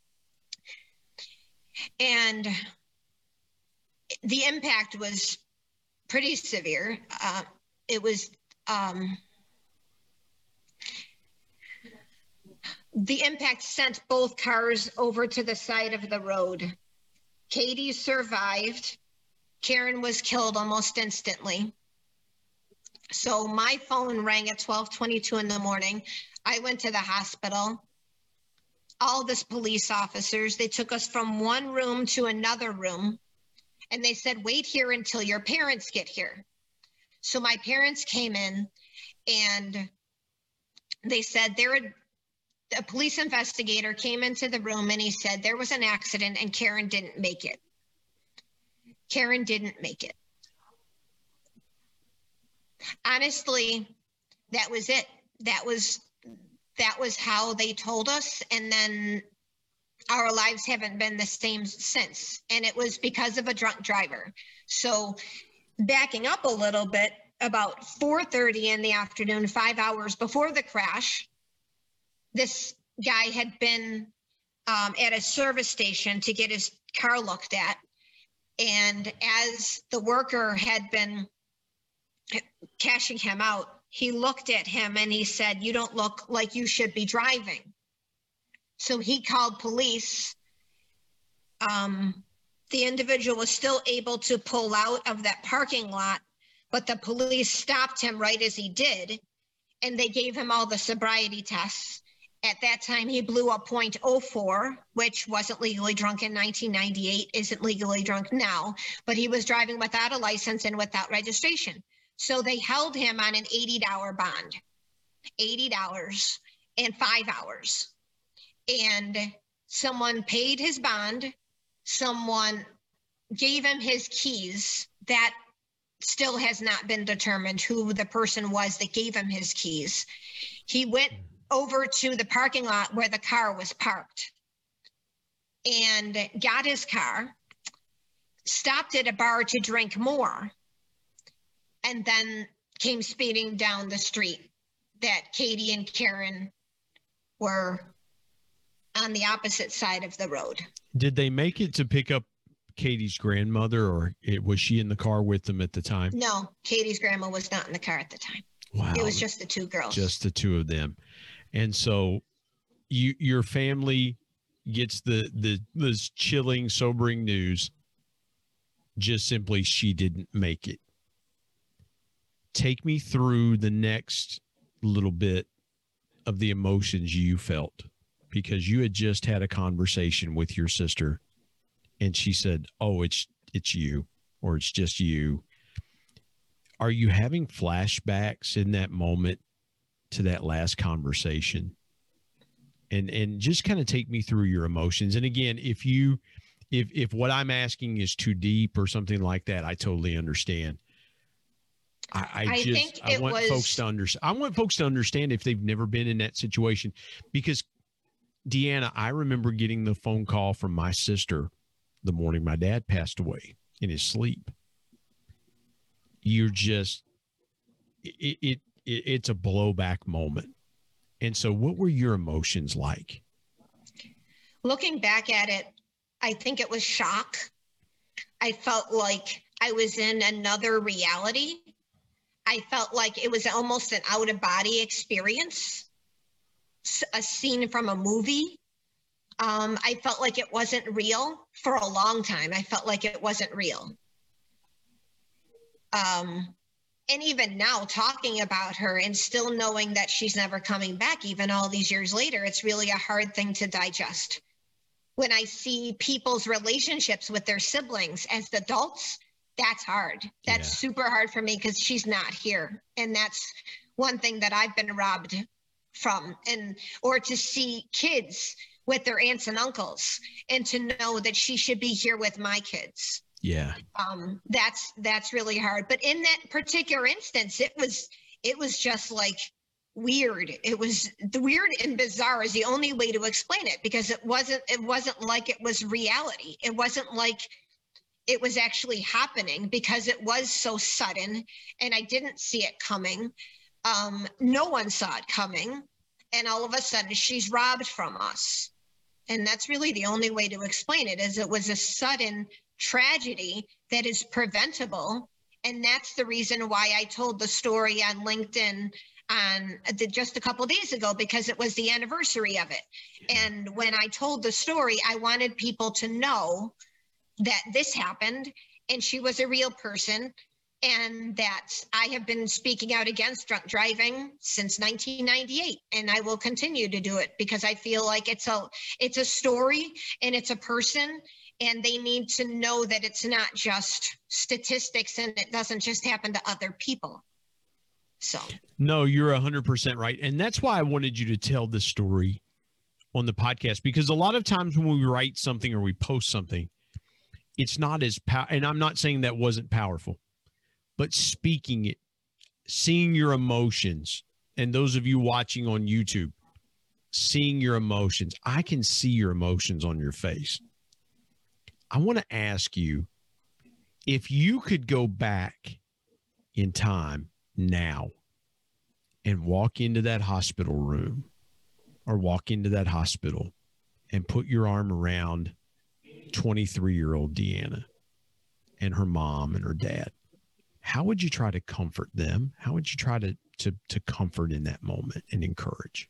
And the impact was pretty severe. Uh, it was, um, the impact sent both cars over to the side of the road. Katie survived. Karen was killed almost instantly. So my phone rang at twelve twenty-two in the morning. I went to the hospital. All this police officers, they took us from one room to another room, and they said, wait here until your parents get here. So my parents came in, and they said there had, a police investigator came into the room, and he said there was an accident and Karen didn't make it. Karen didn't make it. Honestly, that was it. That was that was how they told us, and then our lives haven't been the same since. And it was because of a drunk driver. So backing up a little bit, about four thirty in the afternoon, five hours before the crash, this guy had been um, at a service station to get his car looked at. And as the worker had been cashing him out, he looked at him and he said, you don't look like you should be driving. So he called police. Um, the individual was still able to pull out of that parking lot, but the police stopped him right as he did, and they gave him all the sobriety tests. At that time, he blew a point oh four, which wasn't legally drunk in nineteen ninety-eight, isn't legally drunk now, but he was driving without a license and without registration. So they held him on an eighty dollars bond, eighty dollars and five hours. And someone paid his bond. Someone gave him his keys. That still has not been determined who the person was that gave him his keys. He went over to the parking lot where the car was parked and got his car, stopped at a bar to drink more, and then came speeding down the street that Katie and Karen were on the opposite side of the road. Did they make it to pick up Katie's grandmother, or it, was she in the car with them at the time? No, Katie's grandma was not in the car at the time. Wow. It was just the two girls. Just the two of them. And so you, your family gets the, the, this chilling, sobering news. Just simply, she didn't make it. Take me through the next little bit of the emotions you felt, because you had just had a conversation with your sister and she said, oh, it's, it's you, or it's just you. Are you having flashbacks in that moment to that last conversation? And, and just kind of take me through your emotions. And again, if you, if, if what I'm asking is too deep or something like that, I totally understand. I, I, I just, think I it want was, folks to understand. I want folks to understand if they've never been in that situation, because Deanna, I remember getting the phone call from my sister the morning my dad passed away in his sleep. You're just, it, it, it it's a blowback moment. And so what were your emotions like? Looking back at it, I think it was shock. I felt like I was in another reality. I felt like it was almost an out-of-body experience, a scene from a movie. Um, I felt like it wasn't real for a long time. I felt like it wasn't real. Um, and even now, talking about her and still knowing that she's never coming back, even all these years later, it's really a hard thing to digest. When I see people's relationships with their siblings as adults, that's hard. That's yeah. super hard for me because she's not here. And that's one thing that I've been robbed from. And or to see kids with their aunts and uncles and to know that she should be here with my kids. Yeah. Um, that's that's really hard. But in that particular instance, it was it was just like weird. It was the weird and bizarre is the only way to explain it, because it wasn't it wasn't like it was reality. It wasn't like it was actually happening, because it was so sudden and I didn't see it coming. Um, no one saw it coming. And all of a sudden she's robbed from us. And that's really the only way to explain it, is it was a sudden tragedy that is preventable. And that's the reason why I told the story on LinkedIn on the, just a couple of days ago, because it was the anniversary of it. And when I told the story, I wanted people to know that this happened and she was a real person, and that I have been speaking out against drunk driving since nineteen ninety-eight, and I will continue to do it because I feel like it's a it's a story and it's a person, and they need to know that it's not just statistics and it doesn't just happen to other people. So no, you're one hundred percent right. And that's why I wanted you to tell this story on the podcast, because a lot of times when we write something or we post something, it's not as pow- and I'm not saying that wasn't powerful, but speaking it, seeing your emotions, and those of you watching on YouTube, seeing your emotions, I can see your emotions on your face. I want to ask you, if you could go back in time now and walk into that hospital room or walk into that hospital and put your arm around twenty-three-year-old Deanna and her mom and her dad, how would you try to comfort them? How would you try to, to, to comfort in that moment and encourage?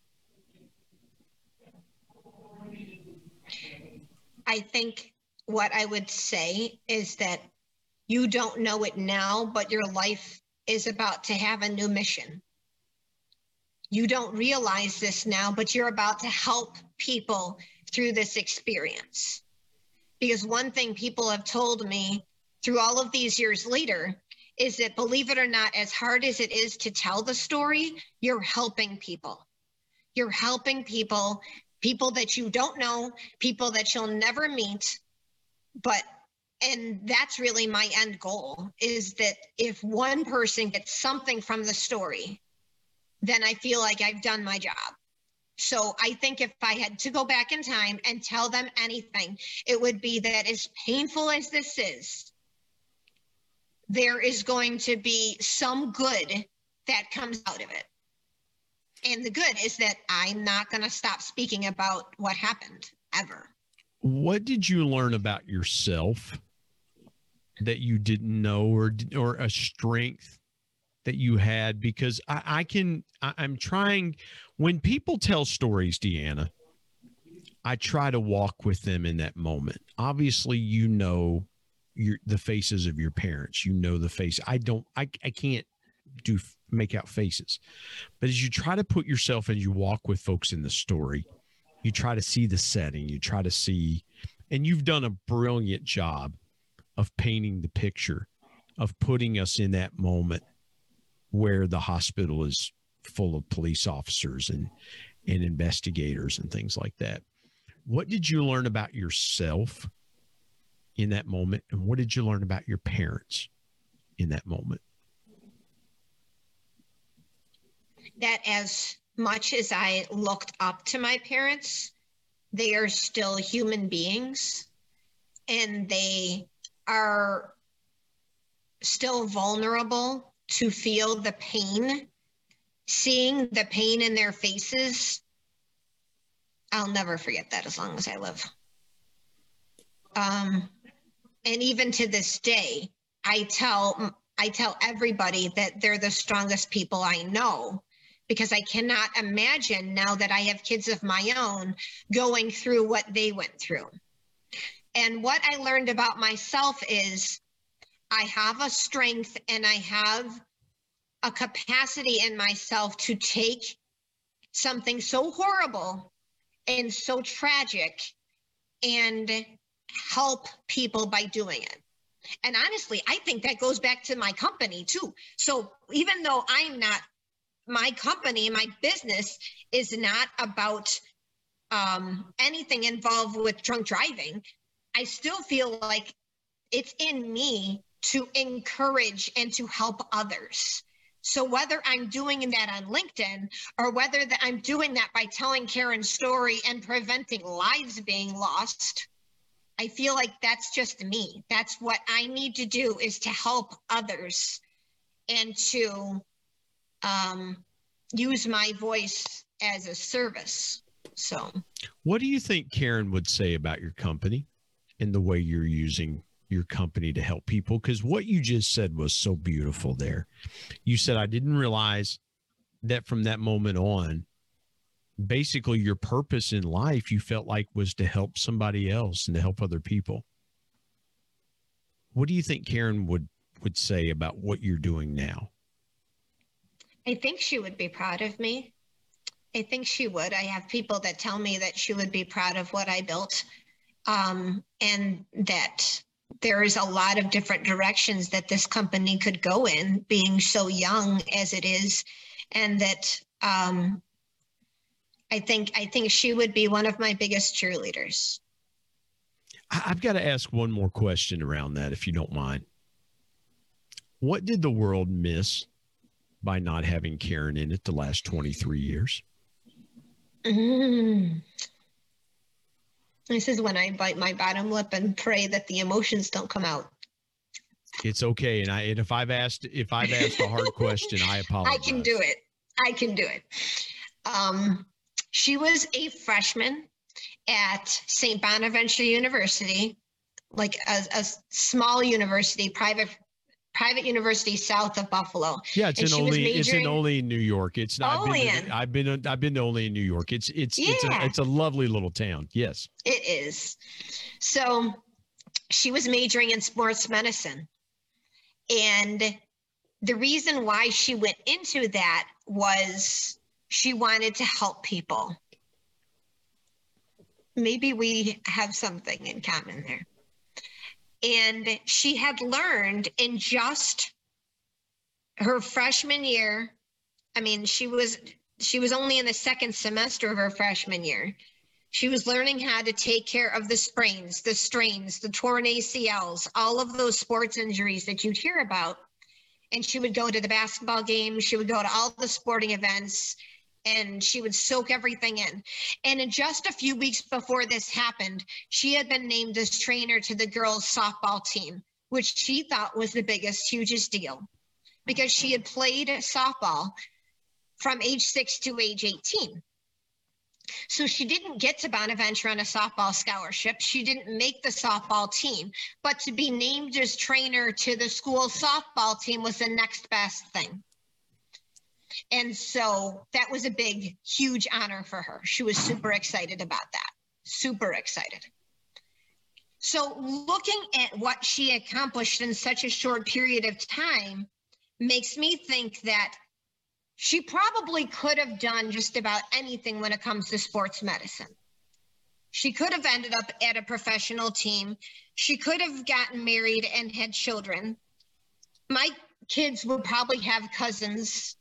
I think what I would say is that you don't know it now, but your life is about to have a new mission. You don't realize this now, but you're about to help people through this experience. Because one thing people have told me through all of these years later is that, believe it or not, as hard as it is to tell the story, you're helping people. You're helping people, people that you don't know, people that you'll never meet. But, and that's really my end goal, is that if one person gets something from the story, then I feel like I've done my job. So I think if I had to go back in time and tell them anything, it would be that as painful as this is, there is going to be some good that comes out of it. And the good is that I'm not going to stop speaking about what happened ever. What did you learn about yourself that you didn't know, or or a strength that you had? Because I, I can, I, I'm trying, when people tell stories, Deanna, I try to walk with them in that moment. Obviously, you know your the faces of your parents. You know the face. I don't, I, I can't do make out faces. But as you try to put yourself and you walk with folks in the story, you try to see the setting, you try to see, and you've done a brilliant job of painting the picture, of putting us in that moment where the hospital is full of police officers and, and investigators and things like that. What did you learn about yourself in that moment? And what did you learn about your parents in that moment? That as much as I looked up to my parents, they are still human beings, and they are still vulnerable to feel the pain, seeing the pain in their faces, I'll never forget that as long as I live. Um, and even to this day, I tell I tell everybody that they're the strongest people I know, because I cannot imagine, now that I have kids of my own, going through what they went through. And what I learned about myself is I have a strength and I have a capacity in myself to take something so horrible and so tragic and help people by doing it. And honestly, I think that goes back to my company too. So even though I'm not, my company, my business is not about um, anything involved with drunk driving, I still feel like it's in me to encourage and to help others. So whether I'm doing that on LinkedIn or whether that I'm doing that by telling Karen's story and preventing lives being lost, I feel like that's just me. That's what I need to do, is to help others and to um, use my voice as a service. So what do you think Karen would say about your company and the way you're using your company to help people? Because what you just said was so beautiful there. You said, I didn't realize that from that moment on, basically your purpose in life, you felt like, was to help somebody else and to help other people. What do you think Karen would, would say about what you're doing now? I think she would be proud of me. I think she would. I have people that tell me that she would be proud of what I built, um, and that there is a lot of different directions that this company could go in, being so young as it is, and that um, I think I think she would be one of my biggest cheerleaders. I've got to ask one more question around that, if you don't mind. What did the world miss by not having Karen in it the last twenty-three years? Mm. This is when I bite my bottom lip and pray that the emotions don't come out. It's okay. And I, and if I've asked, if I've asked a hard question, I apologize. I can do it. I can do it. Um, she was a freshman at Saint Bonaventure University, like a, a small university, private private university south of Buffalo. Yeah, it's and in only it's in only New York. It's not. Olean. I've been, to, I've been I've been to only in New York. It's it's yeah. it's a it's a lovely little town. Yes, it is. So she was majoring in sports medicine, and the reason why she went into that was she wanted to help people. Maybe we have something in common there. And she had learned in just her freshman year. I mean, she was she was only in the second semester of her freshman year. She was learning how to take care of the sprains, the strains, the torn A C Ls, all of those sports injuries that you'd hear about. And she would go to the basketball games. She would go to all the sporting events, and she would soak everything in. And in just a few weeks before this happened, she had been named as trainer to the girls' softball team, which she thought was the biggest, hugest deal, because she had played softball from age six to age eighteen. So she didn't get to Bonaventure on a softball scholarship. She didn't make the softball team, but to be named as trainer to the school softball team was the next best thing. And so that was a big, huge honor for her. She was super excited about that, super excited. So looking at what she accomplished in such a short period of time makes me think that she probably could have done just about anything when it comes to sports medicine. She could have ended up at a professional team. She could have gotten married and had children. My kids would probably have cousins.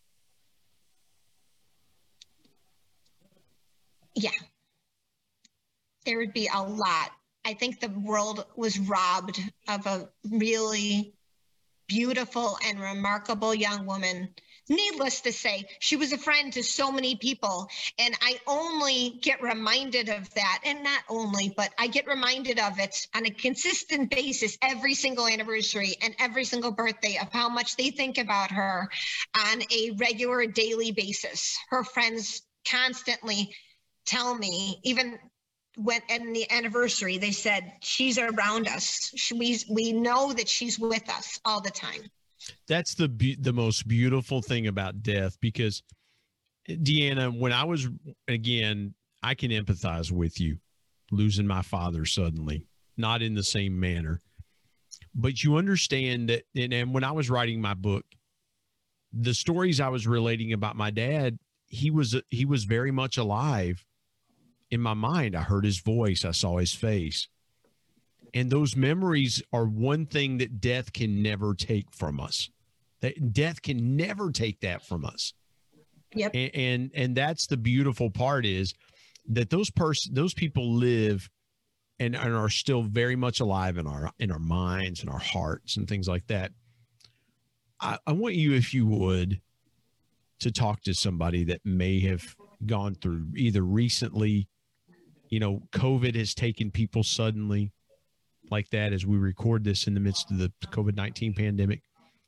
Yeah, there would be a lot. I think the world was robbed of a really beautiful and remarkable young woman Needless to say, she was a friend to so many people. And I only get reminded of that. And not only, but I get reminded of it on a consistent basis every single anniversary and every single birthday of how much they think about her on a regular daily basis. Her friends constantly tell me, even when in the anniversary, they said, she's around us. She, we, we know that she's with us all the time. That's the be- the most beautiful thing about death, because Deanna, when I was, again, I can empathize with you losing my father suddenly, not in the same manner, but you understand that. And, and when I was writing my book, the stories I was relating about my dad, he was, he was very much alive in my mind. I heard his voice. I saw his face. And those memories are one thing that death can never take from us. That death can never take that from us. Yep. And and, and that's the beautiful part, is that those person those people live and, and are still very much alive in our in our minds and our hearts and things like that. I, I want you, if you would, to talk to somebody that may have gone through either recently, you know, COVID has taken people suddenly like that as we record this in the midst of the COVID nineteen pandemic.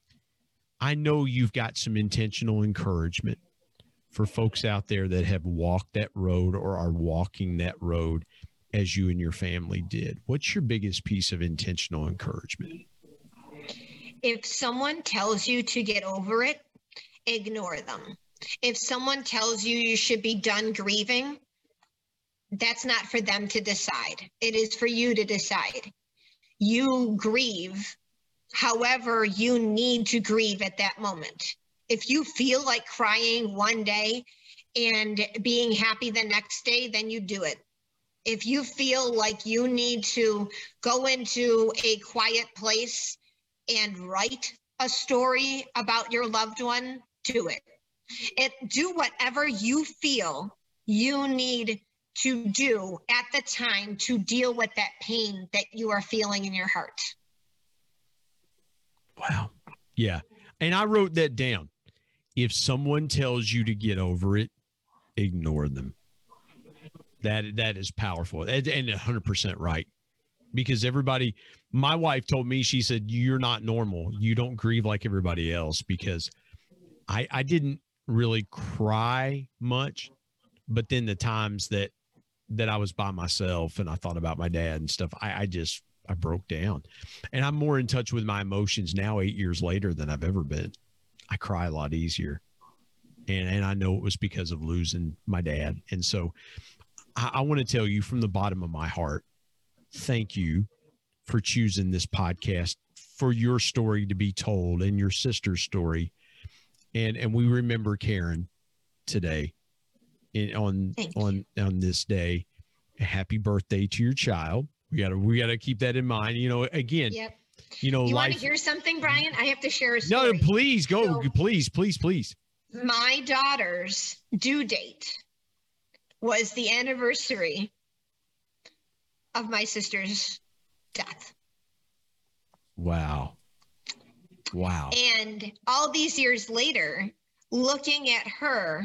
I know you've got some intentional encouragement for folks out there that have walked that road or are walking that road as you and your family did. What's your biggest piece of intentional encouragement? If someone tells you to get over it, ignore them. If someone tells you you should be done grieving, that's not for them to decide. It is for you to decide. You grieve however you need to grieve at that moment. If you feel like crying one day and being happy the next day, then you do it. If you feel like you need to go into a quiet place and write a story about your loved one, do it. It do whatever you feel you need to do at the time to deal with that pain that you are feeling in your heart. Wow. Yeah. And I wrote that down. If someone tells you to get over it, ignore them. That that is powerful and, and one hundred percent right. Because everybody, my wife told me, she said, you're not normal. You don't grieve like everybody else. Because I, I didn't really cry much, but then the times that that I was by myself and I thought about my dad and stuff, I, I just, I broke down. And I'm more in touch with my emotions now, eight years later, than I've ever been. I cry a lot easier. And, and I know it was because of losing my dad. And so I, I want to tell you from the bottom of my heart, thank you for choosing this podcast, for your story to be told and your sister's story. And, and we remember Karen today. In, on on on this day. Happy birthday to your child. We gotta we gotta keep that in mind. You know, again, yep. you know, you life... want to hear something, Brian? I have to share a story. No, please go. So, please, please, please. My daughter's due date was the anniversary of my sister's death. Wow. Wow. And all these years later, looking at her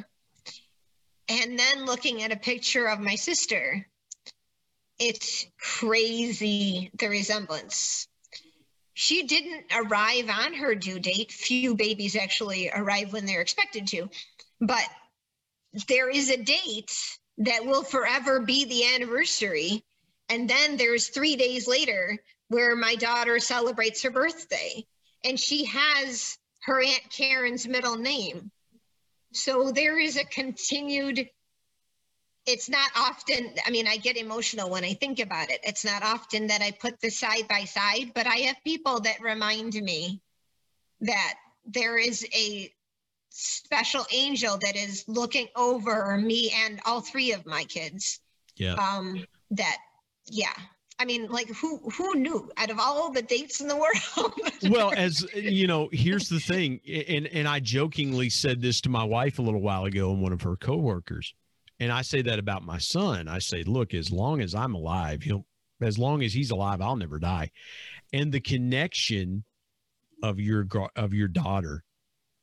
and then looking at a picture of my sister, it's crazy, the resemblance. She didn't arrive on her due date. Few babies actually arrive when they're expected to. But there is a date that will forever be the anniversary. And then there's three days later where my daughter celebrates her birthday. And she has her Aunt Karen's middle name. So there is a continued, it's not often, I mean, I get emotional when I think about it. It's not often that I put this side by side, but I have people that remind me that there is a special angel that is looking over me and all three of my kids. Yeah. Um, that, yeah. I mean, like, who who knew out of all the dates in the world? Well, as you know, here's the thing. And, and I jokingly said this to my wife a little while ago and one of her coworkers. And I say that about my son. I say, look, as long as I'm alive, he'll, as long as he's alive, I'll never die. And the connection of your, of your daughter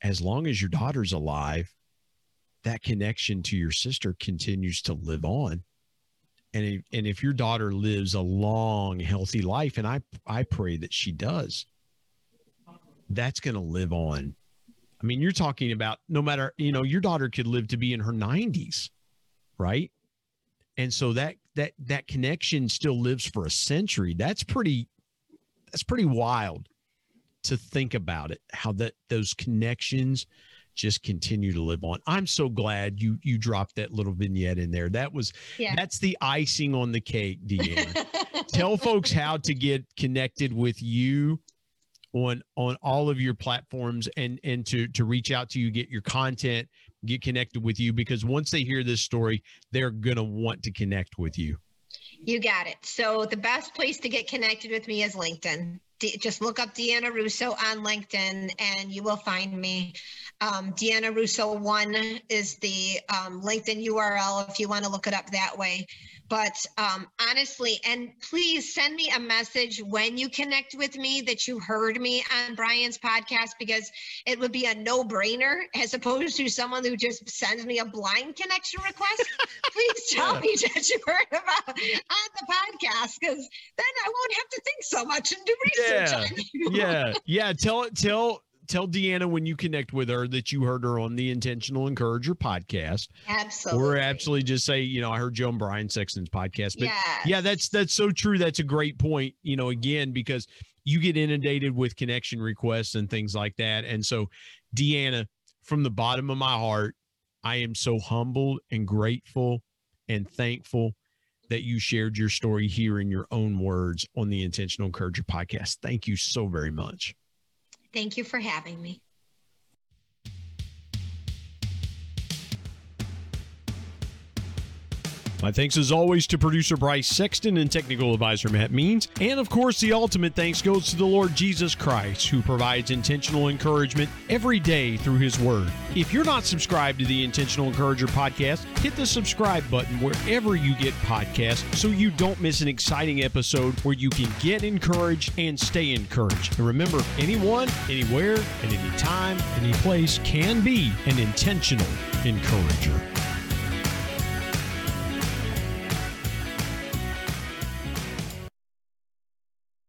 as long as your daughter's alive, that connection to your sister continues to live on. And if, and if your daughter lives a long, healthy life, and I, I pray that she does, that's going to live on. I mean, you're talking about no matter, you know, your daughter could live to be in her nineties, right? And so that, that, that connection still lives for a century. That's pretty, that's pretty wild to think about it, how that those connections just continue to live on. I'm so glad you you dropped that little vignette in there. That was yeah. That's the icing on the cake, Deanna. Tell folks how to get connected with you on on all of your platforms and and to to reach out to you, get your content, get connected with you, because once they hear this story, they're gonna want to connect with you. You got it. So the best place to get connected with me is LinkedIn. D- just look up Deanna Russo on LinkedIn and you will find me. Um, Deanna Russo one is the um, LinkedIn U R L if you want to look it up that way. But um, honestly, and please send me a message when you connect with me that you heard me on Brian's podcast, because it would be a no-brainer as opposed to someone who just sends me a blind connection request. Please tell yeah. me that you heard about on the podcast, because then I won't have to think so much and do research yeah. on you. Yeah, yeah. Tell it. Tell. Tell Deanna when you connect with her that you heard her on the Intentional Encourager podcast. Absolutely. Or absolutely just say, you know, I heard you on Brian Sexton's podcast. But yes. yeah, that's that's so true. That's a great point, you know, again, because you get inundated with connection requests and things like that. And so, Deanna, from the bottom of my heart, I am so humbled and grateful and thankful that you shared your story here in your own words on the Intentional Encourager podcast. Thank you so very much. Thank you for having me. My thanks as always to producer Bryce Sexton and technical advisor Matt Means. And of course, the ultimate thanks goes to the Lord Jesus Christ, who provides intentional encouragement every day through his word. If you're not subscribed to the Intentional Encourager podcast, hit the subscribe button wherever you get podcasts so you don't miss an exciting episode where you can get encouraged and stay encouraged. And remember, anyone, anywhere, at any time, any place can be an intentional encourager.